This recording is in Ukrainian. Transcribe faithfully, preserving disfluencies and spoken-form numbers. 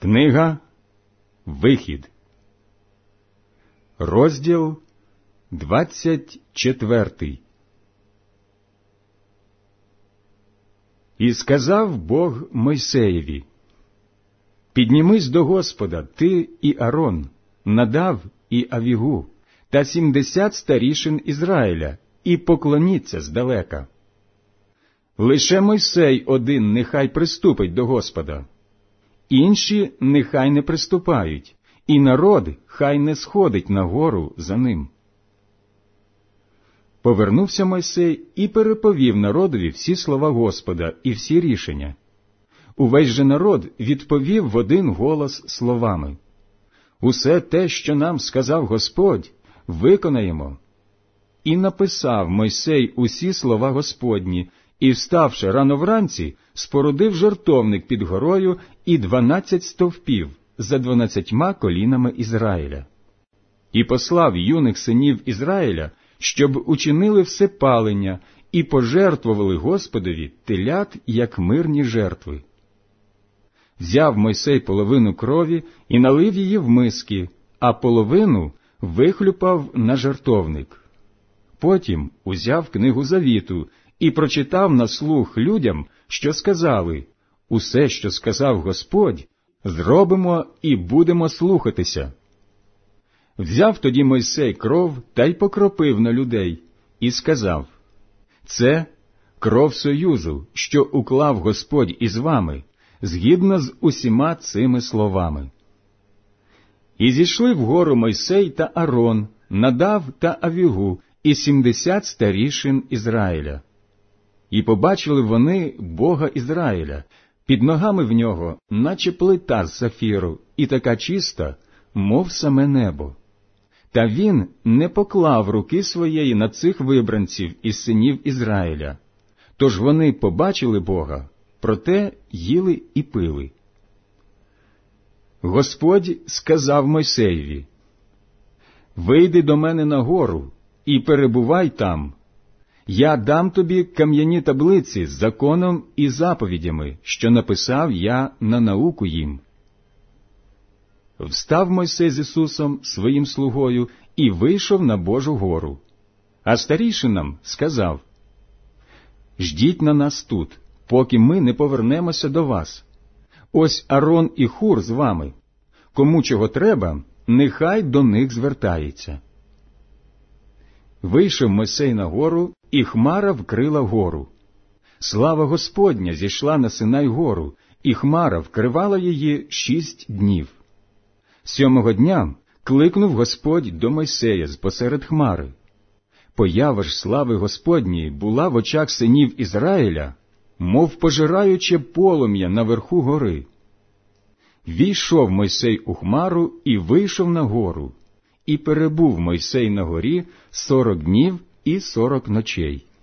Книга Вихід, розділ двадцять четвертий. І сказав Бог Мойсеєві: «Піднімись до Господа, ти і Арон, Надав і Авігу, та сімдесят старішин Ізраїля, і поклоніться здалека. Лише Мойсей один нехай приступить до Господа, інші нехай не приступають, і народ хай не сходить на гору за ним». Повернувся Мойсей і переповів народові всі слова Господа і всі рішення. Увесь же народ відповів в один голос словами: «Усе те, що нам сказав Господь, виконаємо». І написав Мойсей усі слова Господні, і, вставши рано вранці, спорудив жертовник під горою і дванадцять стовпів за дванадцятьма колінами Ізраїля. І послав юних синів Ізраїля, щоб учинили всепалення і пожертвували Господові телят, як мирні жертви. Взяв Мойсей половину крові і налив її в миски, а половину вихлюпав на жертовник. Потім узяв книгу завіту і прочитав на слух людям, що сказали: «Усе, що сказав Господь, зробимо і будемо слухатися». Взяв тоді Мойсей кров та й покропив на людей, і сказав: «Це кров союзу, що уклав Господь із вами, згідно з усіма цими словами». І зійшли вгору Мойсей та Арон, Надав та Авігу, і сімдесят старішин Ізраїля. І побачили вони Бога Ізраїля, під ногами в нього, наче плита з сафіру, і така чиста, мов саме небо. Та він не поклав руки своєї на цих вибранців із синів Ізраїля. Тож вони побачили Бога, проте їли і пили. Господь сказав Мойсеєві: «Вийди до мене на гору і перебувай там. Я дам тобі кам'яні таблиці з законом і заповідями, що написав я на науку їм». Встав Мойсей з Ісусом, своїм слугою, і вийшов на Божу гору. А старішинам сказав: «Ждіть на нас тут, поки ми не повернемося до вас. Ось Арон і Хур з вами. Кому чого треба, нехай до них звертається». Вийшов Мойсей на гору, і хмара вкрила гору. Слава Господня зійшла на Синай гору, і хмара вкривала її шість днів. Сьомого дня кликнув Господь до Мойсея з посеред хмари. Поява ж слави Господньої була в очах синів Ізраїля, мов пожираюче полум'я наверху гори. Війшов Мойсей у хмару і вийшов на гору, і перебув Мойсей на горі сорок днів і сорок ночей.